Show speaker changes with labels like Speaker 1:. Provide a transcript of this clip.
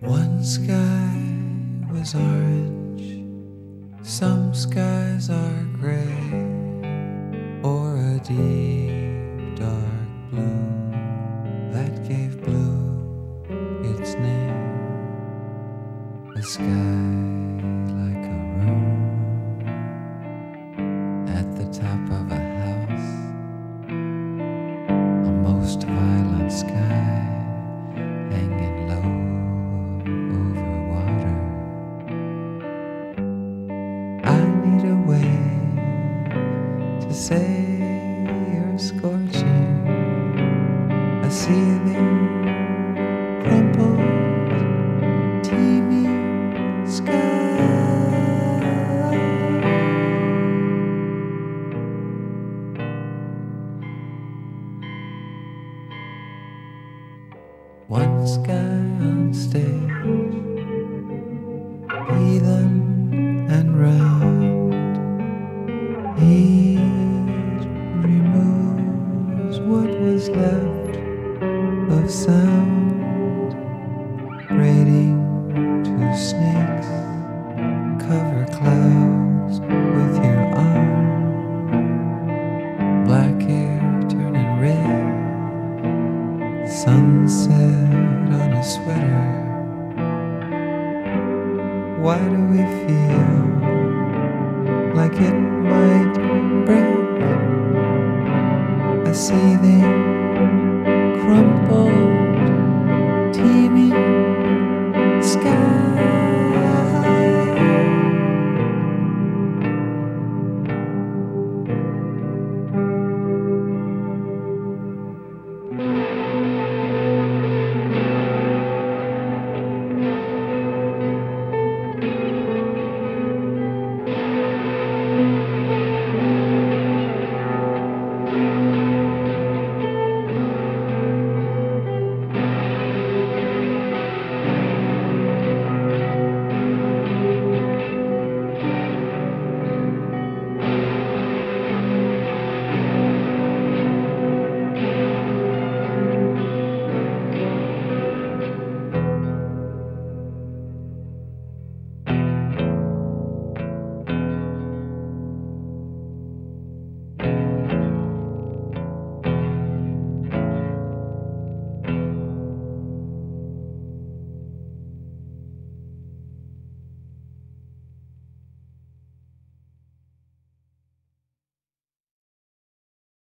Speaker 1: One sky was orange, some skies are gray, or a deep dark blue that gave blue its name. A sky like a room at the top of a house, a most violent sky hanging low over water. I need a way to say you're scorching, a ceiling crumpled, teeming sky. One sky on stage, heathen and round. Heat removes what was left of sound. Braiding two snakes, cover clouds with your arm. Black hair turning red, sunset on a sweater. Why do we feel like it might break? A seething, crumpled